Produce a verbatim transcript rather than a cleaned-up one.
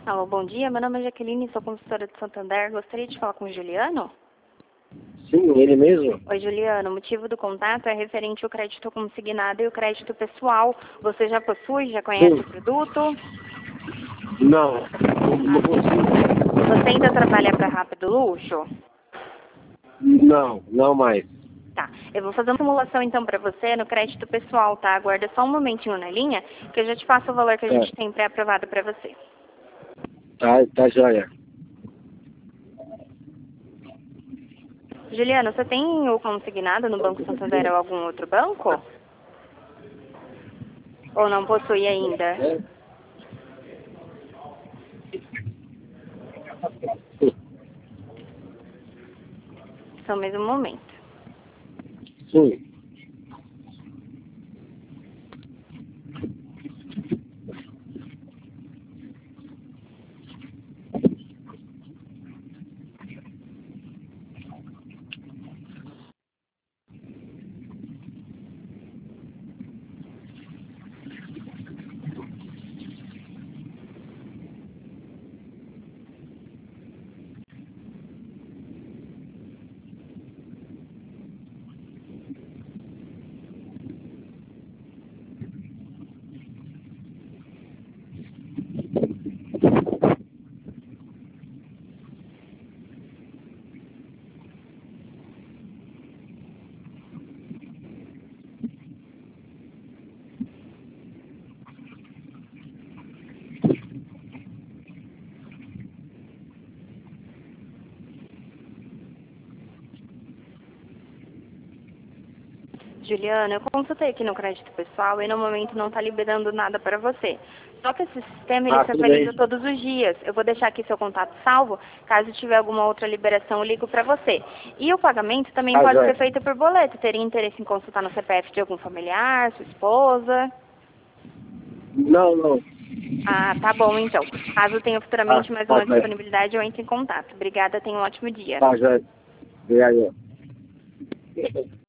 Alô, bom dia. Meu nome é Jaqueline, sou consultora de Santander. Gostaria de falar com o Juliano? Sim, ele mesmo? Oi, Juliano. O motivo do contato é referente ao crédito consignado e o crédito pessoal. Você já possui, já conhece Sim. o produto? Não, não, não consigo. Você ainda trabalha para Rápido Luxo? Não, não mais. Tá. Eu vou fazer uma simulação então para você no crédito pessoal, tá? Aguarda só um momentinho na linha que eu já te passo o valor que a Tá, gente tem pré-aprovado para você. tá, tá joia. Juliano, você tem o consignado no Banco Santander ou algum outro banco? Ou não possui ainda? Só mais um momento. Sim. Juliana, eu consultei aqui no crédito pessoal e no momento não está liberando nada para você. Só que esse sistema ele Ah, se tudo bem. atualiza todos os dias. Eu vou deixar aqui seu contato salvo. Caso tiver alguma outra liberação, eu ligo para você. E o pagamento também Tá pode ser joia. feito por boleto. Teria interesse em consultar no C P F de algum familiar, sua esposa? Não, não. Ah, tá bom então. Caso tenha Ah, futuramente mais tá uma joia. disponibilidade, eu entro em contato. Obrigada, tenha um ótimo dia. Tá joia. E aí, ó.